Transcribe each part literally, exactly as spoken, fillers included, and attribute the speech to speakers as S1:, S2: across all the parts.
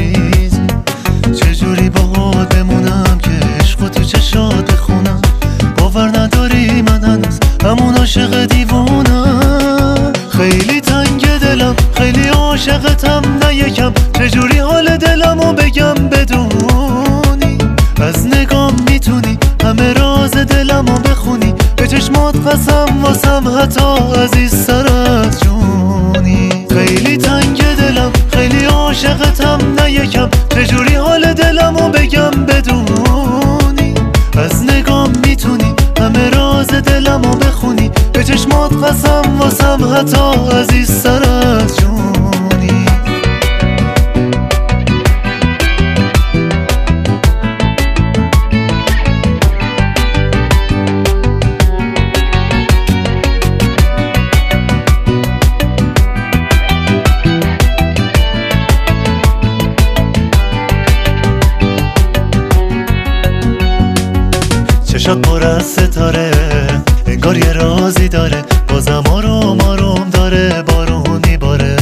S1: عزیز. چجوری باهات بمونم که عشق تو چشات بخونم؟ باور نداری من هنوز همون عاشق دیوونم. خیلی تنگ دلم، خیلی عاشقتم، نه یکم. چجوری حال دلمو بگم بدونی؟ از نگام میتونی همه راز دلمو بخونی. به چشمات قسم واسم حتی عزیزتر از جونی. خیلی تنگ دلم، خیلی عاشقتم، نه یکم. چجوری حال دلمو بگم بدونی؟ از نگام میتونی همه راز دلمو بخونی. به چشمات قسم واسم حتی عزیزتر از جونی. چشات پر از ستاره، انگار یه رازی داره. بازم آروم آروم داره بارون میباره.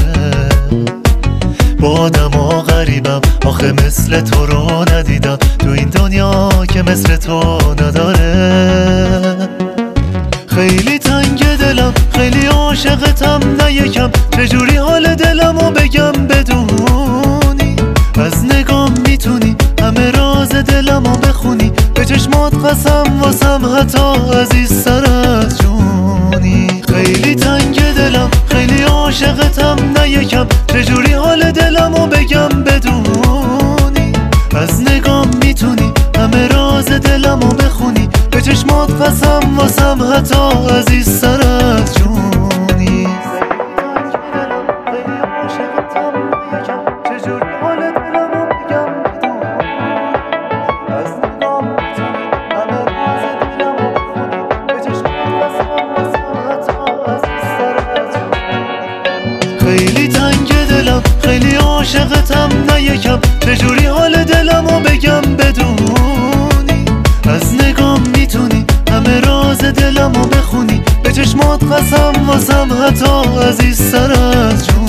S1: با آدما غریبم، آخه مثل تو رو ندیدم تو این دنیا که مثل تو نداره. خیلی تنگ دلم، خیلی عاشقتم، نه یکم. چجوری حال دلمو بگم بدونی؟ از نگام میتونی همه راز دلمو بخونی. به چشمات قسم واسم حتی عزیزتر از جونی. خیلی تنگ دلم، خیلی عاشقتم، نه یکم. چجوری حال دلمو بگم بدونی؟ از نگام میتونی همه راز دلمو بخونی. به چشمات قسم واسم حتی عزیزتر از جونی. خیلی تنگ دلم، خیلی عاشقتم، نه یکم. چجوری حال دلمو بگم بدونی؟ از نگام میتونی همه راز دلمو بخونی. به چشمات قسم واسم حتی عزیزتر از جون.